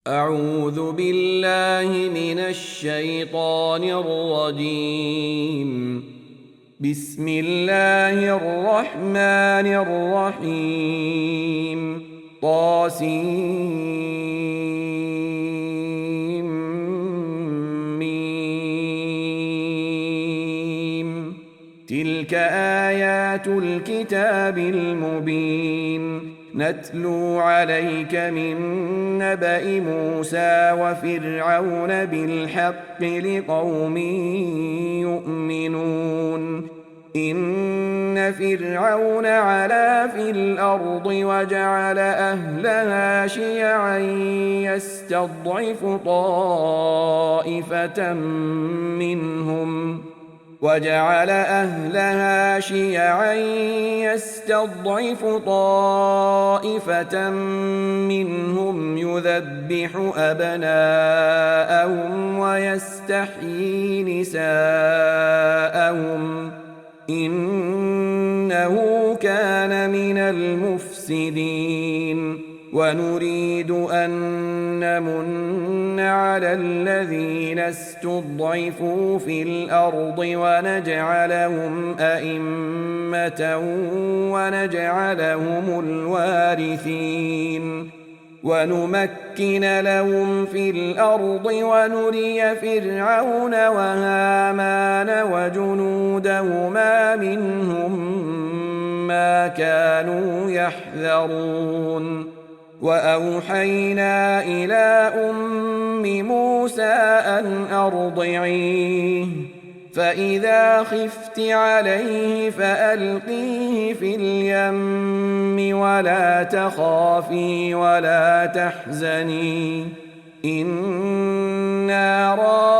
أعوذ بالله من الشيطان الرجيم. بسم الله الرحمن الرحيم. طاسيم. تلك آيات الكتاب المبين. نتلو عليك من نبأ موسى وفرعون بالحق لقوم يؤمنون. إن فرعون علا في الأرض وجعل أهلها شيعا يستضعف طائفة منهم يذبح أبناءهم ويستحيي نساءهم إنه كان من المفسدين. ونريد أن نمن على الذين استضعفوا في الأرض ونجعلهم أئمة ونجعلهم الوارثين ونمكن لهم في الأرض ونري فرعون وهامان وجنودهما منهم ما كانوا يحذرون. وأوحينا إلى أم موسى أن أرضعيه فإذا خفت عليه فألقيه في اليم ولا تخافي ولا تحزني إنا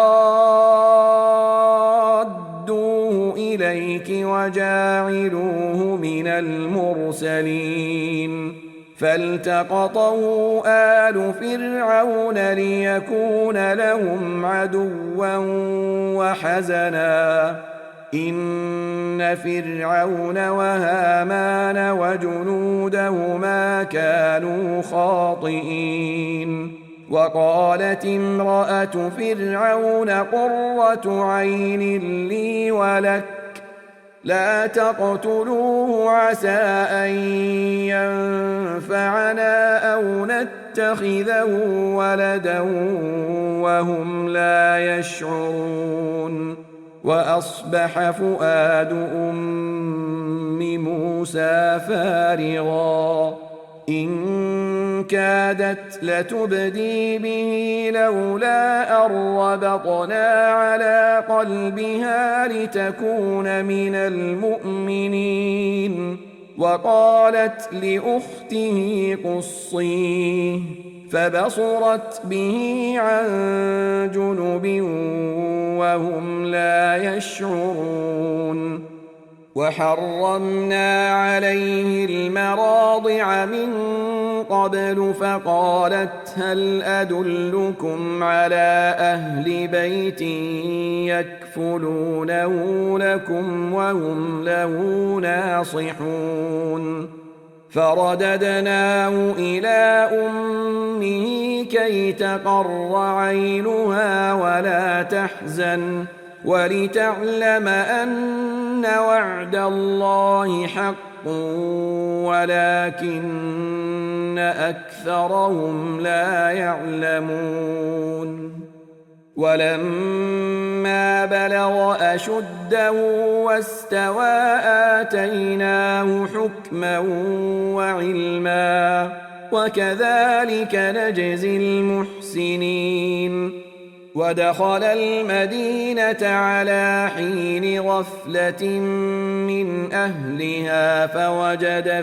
رادوه إليك وجاعلوه من المرسلين. فالتقطه آل فرعون ليكون لهم عدوا وحزنا إن فرعون وهامان وجنودهما كانوا خاطئين. وقالت امرأة فرعون قرة عين لي ولك لا تقتلوه عسى أن ينفعنا أو نتخذه ولدا وهم لا يشعرون. وأصبح فؤاد أم موسى فارغا إن كادت لتبدي به لولا أن ربطنا على قلبها لتكون من المؤمنين. وقالت لأخته قصيه فبصرت به عن جنب وهم لا يشعرون. وحرمنا عليه المراضع من قبل فقالت هل أدلكم على أهل بيت يكفلونه لكم وهم له ناصحون. فرددناه إلى أمه كي تقر عينها ولا تحزن ولتعلم أن وعد الله حق ولكن أكثرهم لا يعلمون. ولما بلغ أشده واستوى آتيناه حكما وعلما وكذلك نجزي المحسنين. ودخل المدينة على حين غفلة من أهلها فوجد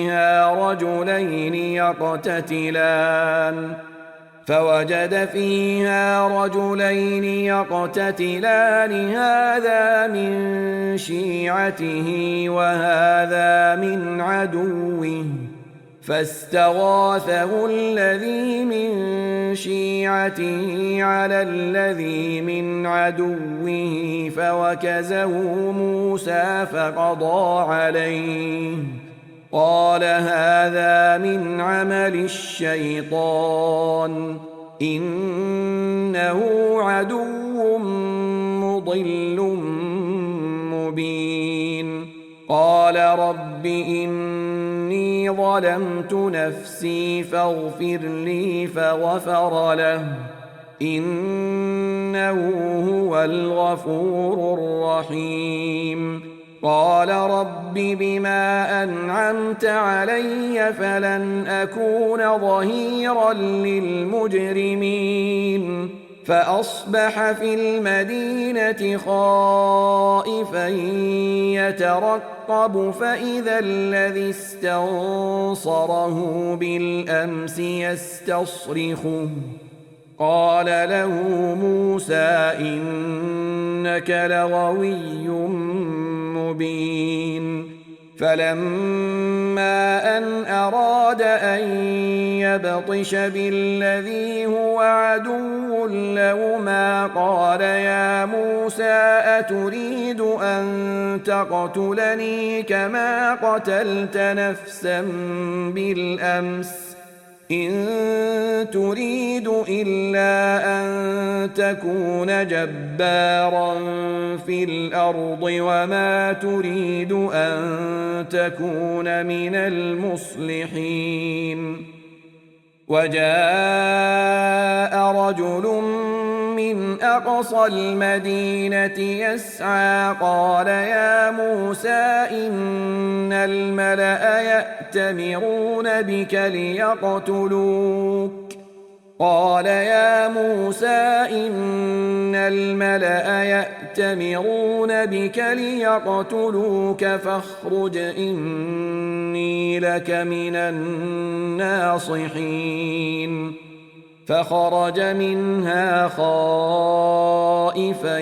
فيها رجلين يقتتلان هذا من شيعته وهذا من عدوه فاستغاثه الذي من شيعته على الذي من عدوه فوكزه موسى فقضى عليه قال هذا من عمل الشيطان إنه عدو مضل مبين. قال رب إني ظلمت نفسي فاغفر لي فغفر له إنه هو الغفور الرحيم. قال رب بما أنعمت علي فلن أكون ظهيرا للمجرمين. فأصبح في المدينة خائفا يترقب فإذا الذي استنصره بالأمس يستصرخه. قال له موسى إنك لغوي مبين. فلما أن أراد أن يبطش بالذي هو عدو لهما قال يا موسى أتريد أن تقتلني كما قتلت نفسا بالأمس إن تريد إلا أن تكون جبارا في الأرض وما تريد أن تكون من المصلحين. وجاء رجل من أقصى المدينة يسعى قال يا موسى إن الملأ يأتمرون بك ليقتلوك. قال يا موسى إن الملأ يأتمرون بك ليقتلوك فاخرج إني لك من الناصحين. فخرج منها خائفا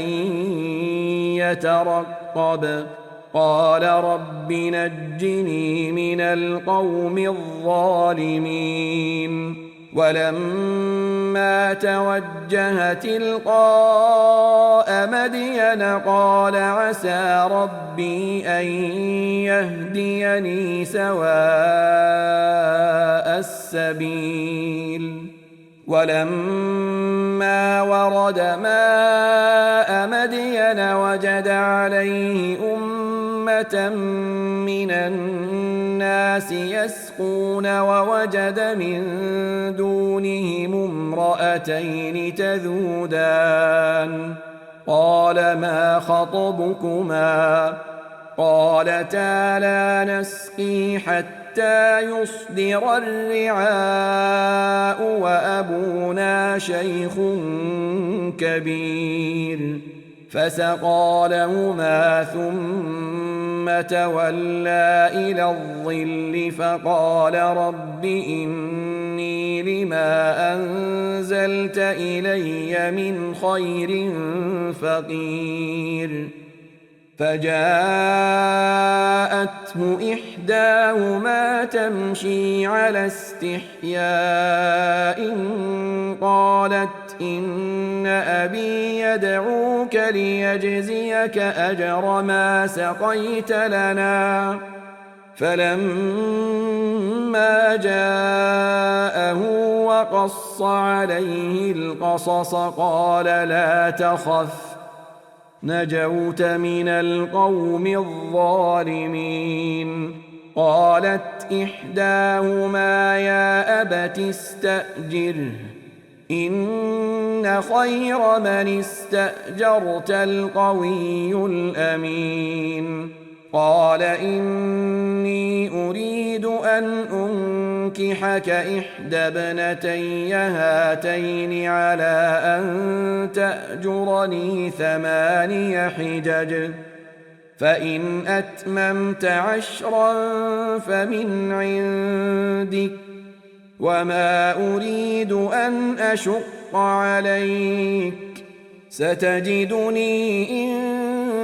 يترقب قال رب نجني من القوم الظالمين. ولما توجه تلقاء مدين قال عسى ربي أن يهديني سواء السبيل. ولما ورد ماء مدين وجد عليه أمة من الناس يسقون ووجد من دونهم امرأتين تذودان قال ما خطبكما قالتا لا نسقي حتى يصدر الرعاء وأبونا شيخ كبير. فسقى لهما ثم تولى إلى الظل فقال رب إني لما أنزلت إلي من خير فقير. فجاءته إحداهما تمشي على استحياء قالت إن أبي يدعوك ليجزيك أجر ما سقيت لنا. فلما جاءه وقص عليه القصص قال لا تخف نجوت من القوم الظالمين. قالت إحداهما يا أبت استأجره إن خير من استأجرت القوي الأمين. قال إني أريد أن أنكحك إحدى ابنتي هاتين على أن تأجرني 8 حجج فإن أتممت 10 فمن عندك وما أريد أن أشق عليك ستجدني إن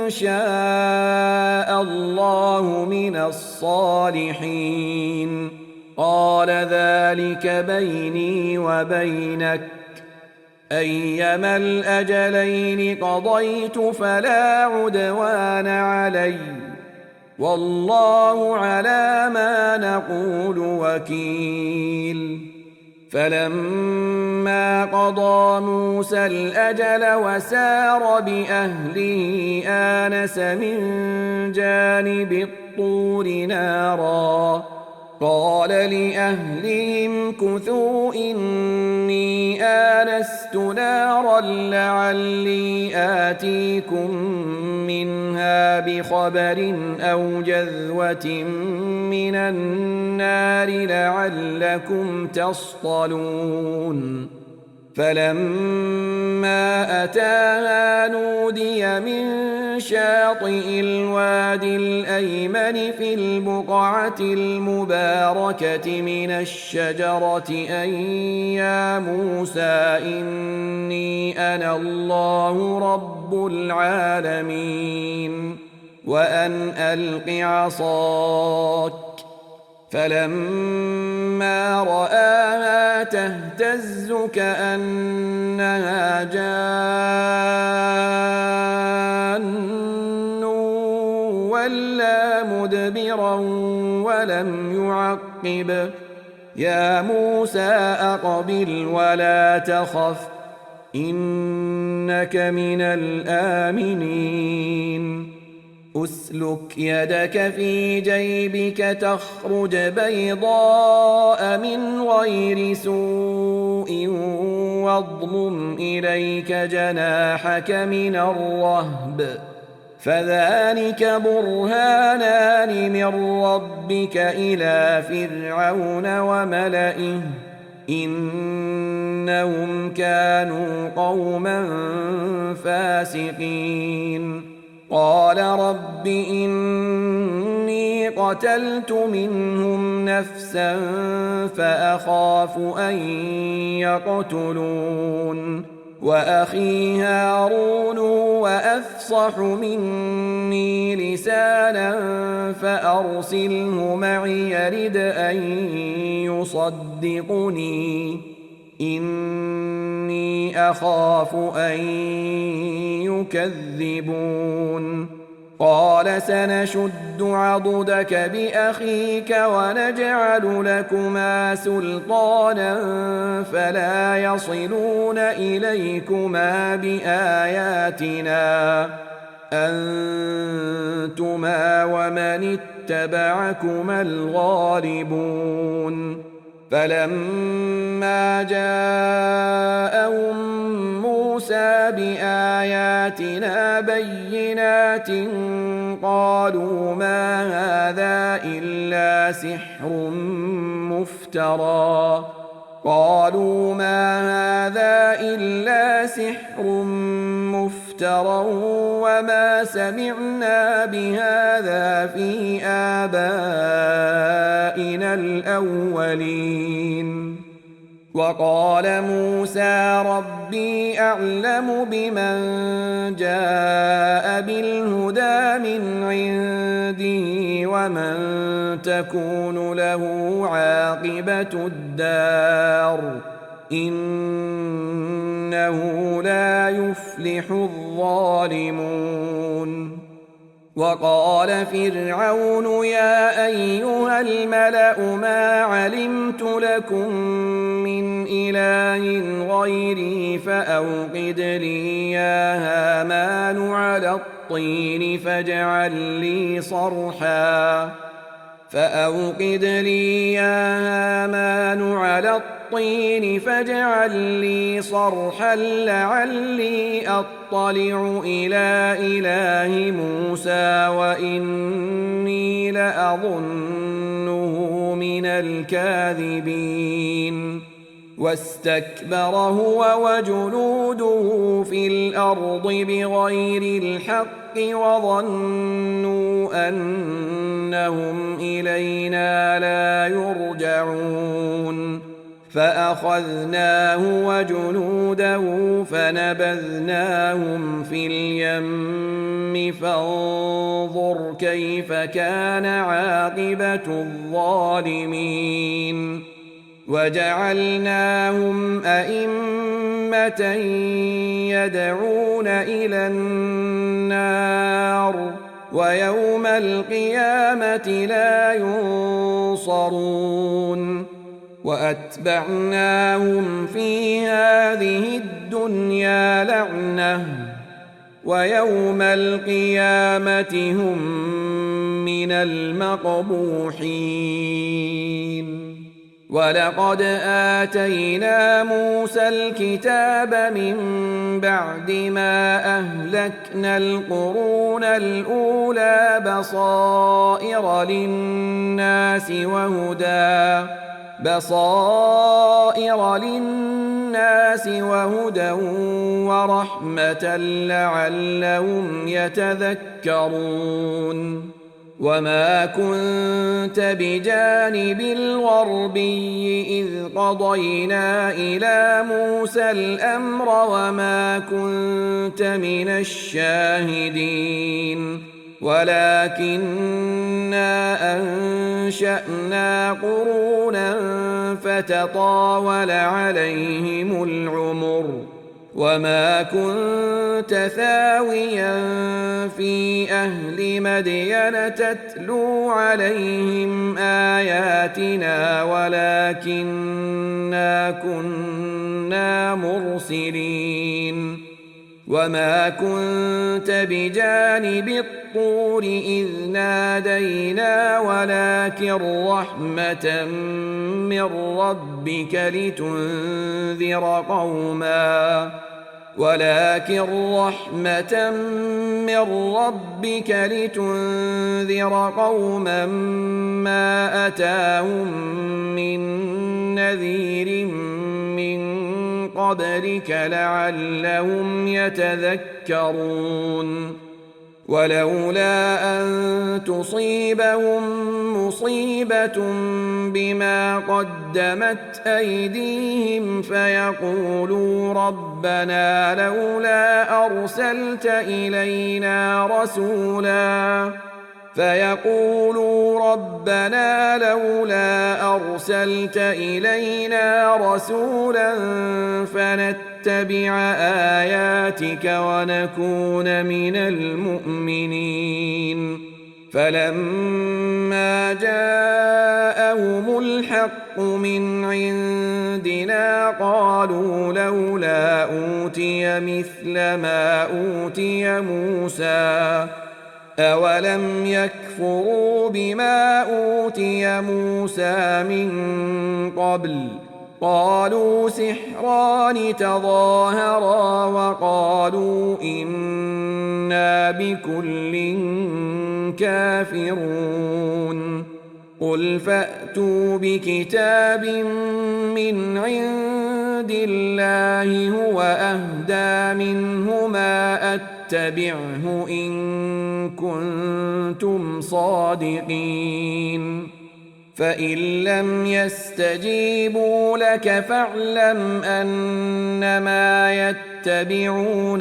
شاء الله من الصالحين. قال ذلك بيني وبينك أيما الأجلين قضيت فلا عدوان علي والله على ما نقول وكيل. فلما قضى موسى الأجل وسار بأهله آنس من جانب الطور نارا قال لأهلهم كثوا إني آنست نارا لعلي آتيكم منها بخبر أو جذوة من النار لعلكم تصطلون فلما أتاها نودي من شاطئ الوادي الأيمن في البقعة المباركة من الشجرة أن يا موسى إني أنا الله رب العالمين وأن ألق عصاك فلما رآها تهتز كأنها جان ولا مدبرا ولم يعقب يا موسى أقبل ولا تخف إنك من الآمنين أسلك يدك في جيبك تخرج بيضاء من غير سوء واضمم إليك جناحك من الرهب فذلك برهانان من ربك إلى فرعون وملئه إنهم كانوا قوما فاسقين قال رب إني قتلت منهم نفسا فأخاف أن يقتلون وأخي هارون وأفصح مني لسانا فأرسله معي يرد أن يصدقني إني أخاف أن يكذبون قال سنشد عضدك بأخيك ونجعل لكما سلطانا فلا يصلون إليكما بآياتنا أنتما ومن اتبعكما الغالبون فلما جاءهم موسى بآياتنا بينات قالوا ما هذا إلا سحر مفترى وما سمعنا بهذا في آبائنا الأولين وقال موسى ربي أعلم بمن جاء بالهدى من عنده ومن تكون له عاقبة الدار إنه لا يفلح الظالمون وقال فرعون يا أيها الملأ ما علمت لكم من إله غيري فأوقد لي يا هامان على الطين فاجعل لي صرحا لعلي أطلع إلى إله موسى وإني لأظنه من الكاذبين واستكبر هو وجنوده في الأرض بغير الحق وظنوا أنهم إلينا لا يرجعون فأخذناه وجنوده فنبذناهم في اليم فانظر كيف كان عاقبة الظالمين وجعلناهم أئمة يدعون إلى النار ويوم القيامة لا ينصرون وأتبعناهم في هذه الدنيا لعنة ويوم القيامة هم من المقبوحين. ولقد آتينا موسى الكتاب من بعد ما أهلكنا القرون الأولى بصائر للناس وهدى ورحمة لعلهم يتذكرون. وما كنت بجانب الغربي إذ قضينا إلى موسى الأمر وما كنت من الشاهدين ولكننا أنشأنا قرونا فتطاول عليهم العمر وما كنت ثاويا في أهل مدين تتلو عليهم آياتنا ولكننا كنا مرسلين. وما كنت بجانب الطور إذ نادينا ولكن رحمة من ربك لتنذر قوما ما أتاهم من نذير من قبلك لعلهم يتذكرون. ولولا أن تصيبهم مصيبة بما قدمت أيديهم فيقولوا ربنا لولا أرسلت إلينا رسولا فنتبع آياتك ونكون من المؤمنين. فلما جاءهم الحق من عندنا قالوا لولا أوتي مثل ما أوتي موسى أولم يكفروا بما أوتي موسى من قبل قالوا سحران تظاهرا وقالوا إنا بكل كافرون. قل فأتوا بكتاب من عند الله هو أهدى منهما أتبعه إن كنتم صادقين. فإن لم يستجيبوا لك فاعلم أنما يتبعون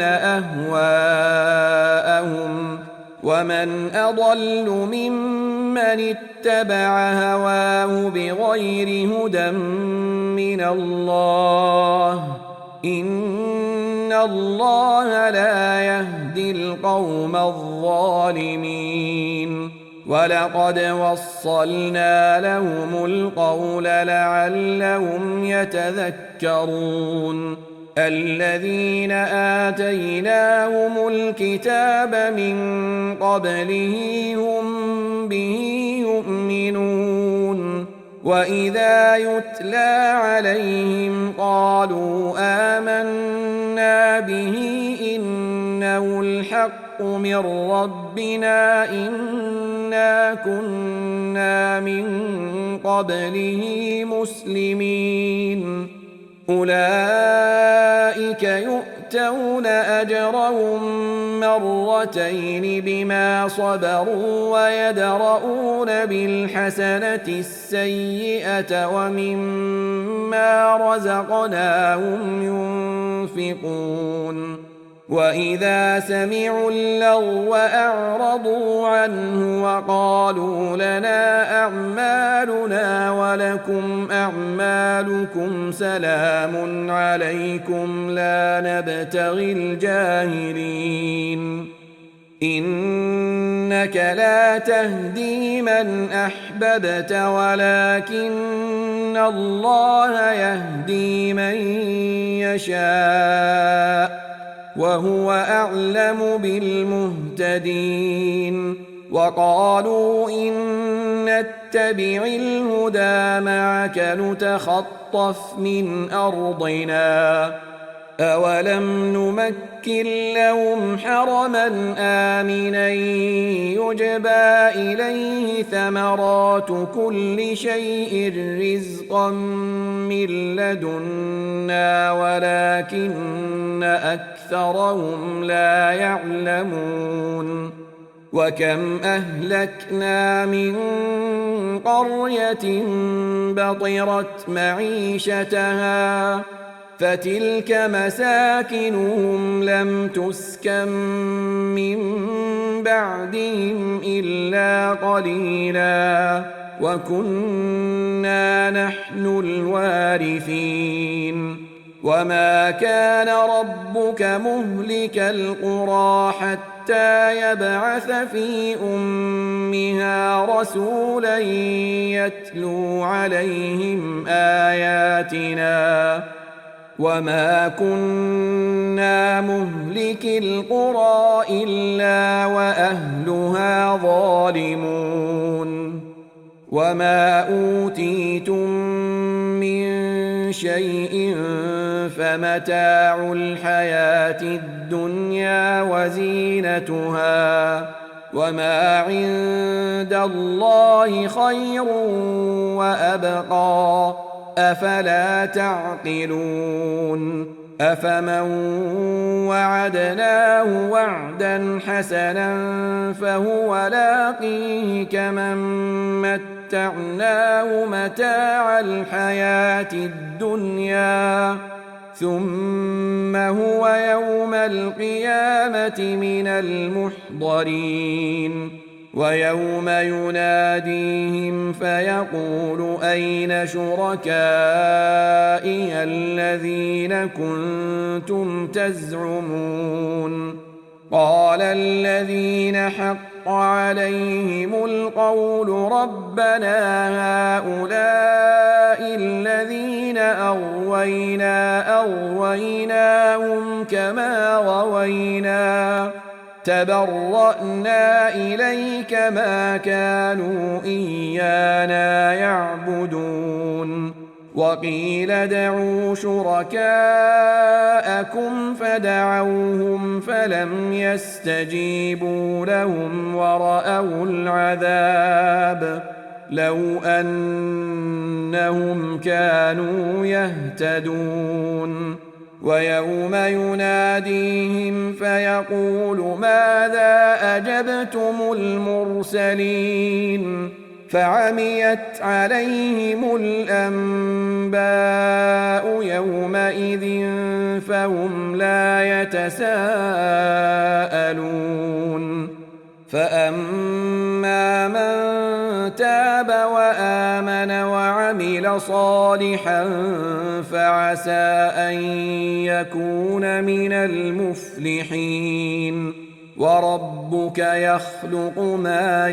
أهواءهم ومن أضل ممن اتبع هواه بغير هدى من الله إن الله لا يهدي القوم الظالمين. ولقد وصلنا لهم القول لعلهم يتذكرون. الذين آتيناهم الكتاب من قبله هم به يؤمنون. وإذا يتلى عليهم قالوا آمنا به إنه الحق من ربنا إنا كنا من قبله مسلمين. أولئك يؤتون أجرهم مرتين بما صبروا ويدرؤون بالحسنة السيئة ومما رزقناهم ينفقون. وإذا سمعوا اللغو أعرضوا عنه وقالوا لنا أعمالنا ولكم أعمالكم سلام عليكم لا نبتغي الجاهلين. إنك لا تهدي من أحببت ولكن إن الله يهدي من يشاء وهو أعلم بالمهتدين وقالوا إن نتبع الهدى معك نتخطف من أرضنا أولم نمكن لهم حرما آمنا يجبى إليه ثمرات كل شيء رزقا من لدنا ولكن أكثرهم لا يعلمون وكم أهلكنا من قرية بطرت معيشتها فتلك مساكنهم لم تسكن من بعدهم إلا قليلا وكنا نحن الوارثين وما كان ربك مهلك القرى حتى يبعث في أمها رسولا يتلو عليهم آياتنا وما كنا مهلك القرى إلا وأهلها ظالمون وما أوتيتم من شيء فمتاع الحياة الدنيا وزينتها وما عند الله خير وأبقى أفلا تعقلون أفمن وعدناه وعدا حسنا فهو لاقيه كمن متعناه متاع الحياة الدنيا ثم هو يوم القيامة من المحضرين ويوم يناديهم فيقول أين شركائي الذين كنتم تزعمون قال الذين حق عليهم القول ربنا هؤلاء الذين أغويناهم كما غوينا تبرأنا إليك ما كانوا إيانا يعبدون وقيل ادعوا شركاءكم فدعوهم فلم يستجيبوا لهم ورأوا العذاب لو أنهم كانوا يهتدون ويوم يناديهم فيقول ماذا أجبتم المرسلين فعميت عليهم الأنباء يومئذ فهم لا يتساءلون فأما من تاب وآمن وعمل صالحا فعسى أن يكون من المفلحين وربك يخلق ما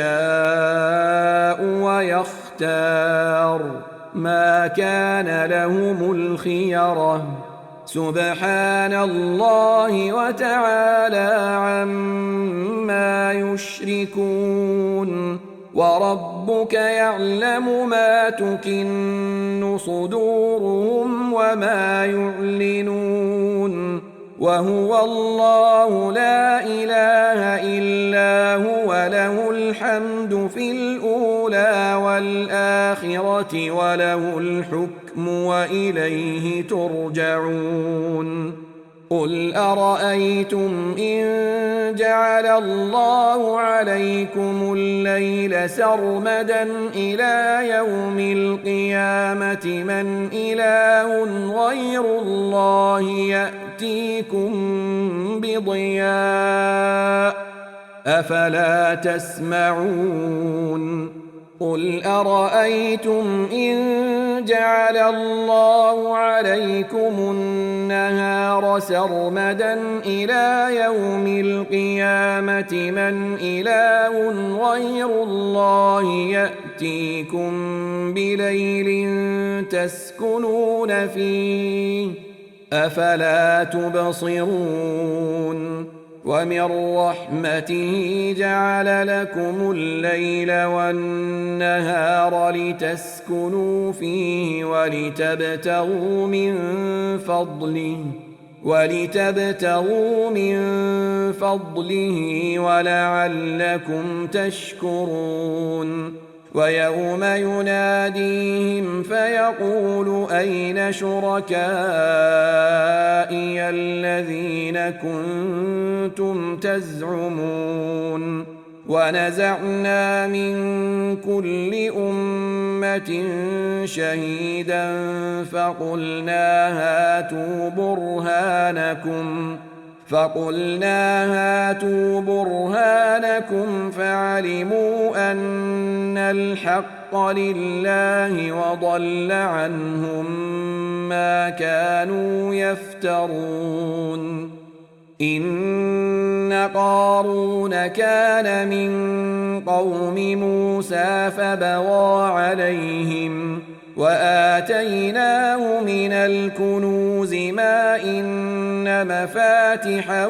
يشاء ويختار ما كان لهم الخيرة سبحان الله وتعالى عما يشركون وربك يعلم ما تكن صدورهم وما يعلنون وهو الله لا إله إلا هو له الحمد في الأولى والآخرة وله الحكم وإليه ترجعون قل أرأيتم إن جعل الله عليكم الليل سرمدا إلى يوم القيامة من إله غير الله يأتيكم بضياء أفلا تسمعون قل أرأيتم إن جعل الله عليكم النهار النار سرمدا إلى يوم القيامة من إله غير الله يأتيكم بليل تسكنون فيه أفلا تبصرون ومن رحمته جعل لكم الليل والنهار لتسكنوا فيه ولتبتغوا من فضله ولعلكم تشكرون ويوم يناديهم فيقول أين شركائي الذين كنتم تزعمون ونزعنا من كل أمة شهيدا فقلنا هاتوا برهانكم فعلموا أن الحق لله وضل عنهم ما كانوا يفترون إن قارون كان من قوم موسى فبغى عليهم وآتيناه من الكنوز ما إن مفاتحه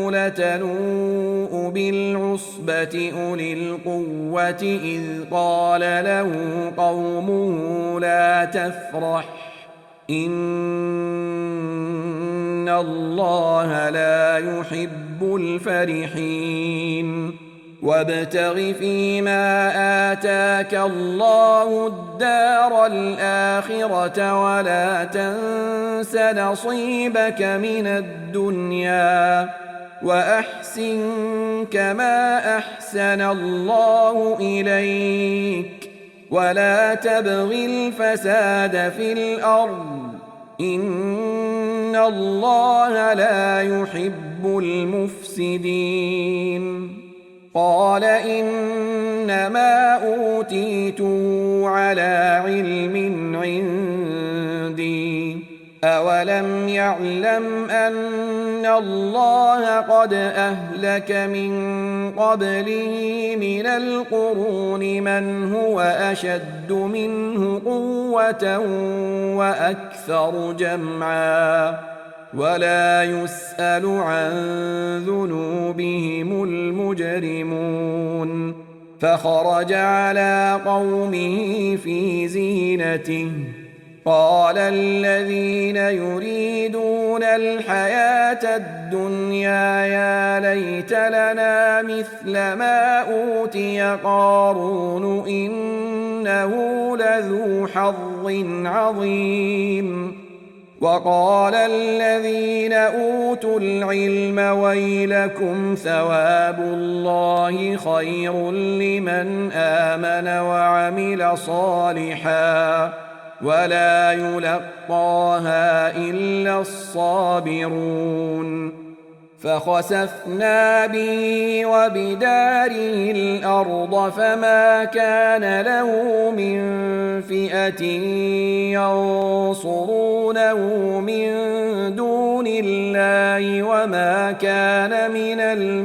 لتنوء بالعصبة أولي القوة إذ قال له قومه لا تفرح إن الله لا يحب الفرحين وابتغ فيما آتاك الله الدار الآخرة ولا تنس نصيبك من الدنيا وأحسن كما أحسن الله إليك ولا تبغ الفساد في الأرض إن الله لا يحب المفسدين قال إنما أوتيته على علم عندي أولم يعلم أن الله قد أهلك من قبله من القرون من هو أشد منه قوة وأكثر جمعا ولا يسأل عن ذنوبهم المجرمون فخرج على قومه في زينته قال الذين يريدون الحياة الدنيا يا ليت لنا مثل ما أوتي قارون إنه لذو حظ عظيم وقال الذين أوتوا العلم ويلكم ثواب الله خير لمن آمن وعمل صالحا ولا يلقاها إلا الصابرون فخسفنا به وبداره الأرض فما كان له من فئة ينصرونه من دون الله وما كان من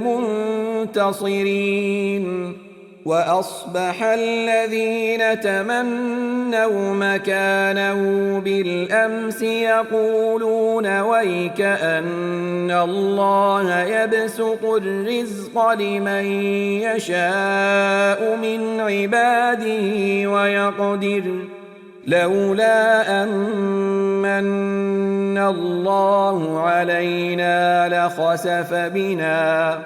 المنتصرين وأصبح الذين تمنوا مكانه بالأمس يقولون ويك أن الله يبسط الرزق لمن يشاء من عباده ويقدر لولا أمن الله علينا لخسف بنا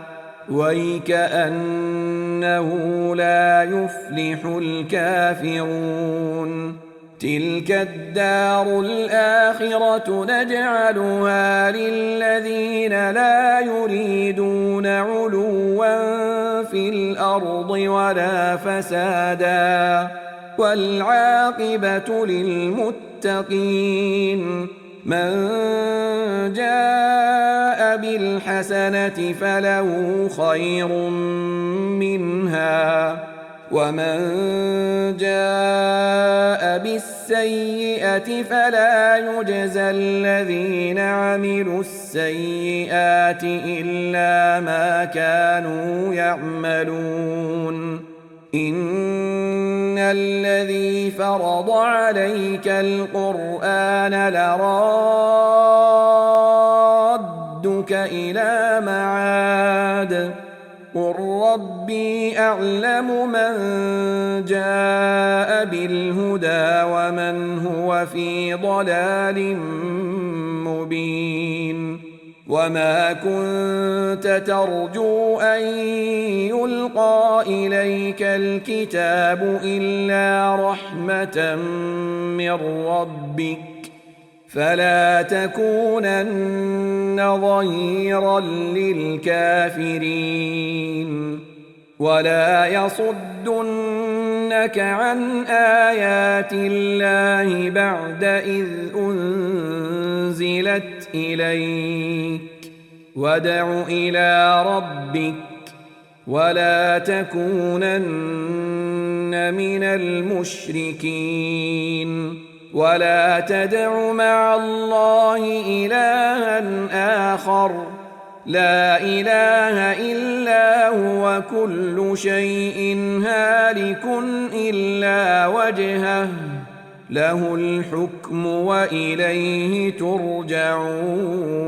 ويكأنه لا يفلح الكافرون تلك الدار الآخرة نجعلها للذين لا يريدون علوا في الأرض ولا فسادا والعاقبة للمتقين من جاء بالحسنة فله خير منها ومن جاء بالسيئة السيئة فلا يجزى الذين عملوا السيئات إلا ما كانوا يعملون إن الذي فرض عليك القرآن لرادك إلى معاد قل ربي أعلم من جاء بالهدى ومن هو في ضلال مبين وما كنت ترجو أن يلقى إليك الكتاب إلا رحمة من ربك فلا تكونن ظهيرا للكافرين ولا يصدنك عن آيات الله بعد إذ أنزلت إليك وادع إلى ربك ولا تكونن من المشركين ولا تدع مع الله إلها آخر لا إله إلا هو كل شيء هالك إلا وجهه له الحكم وإليه ترجعون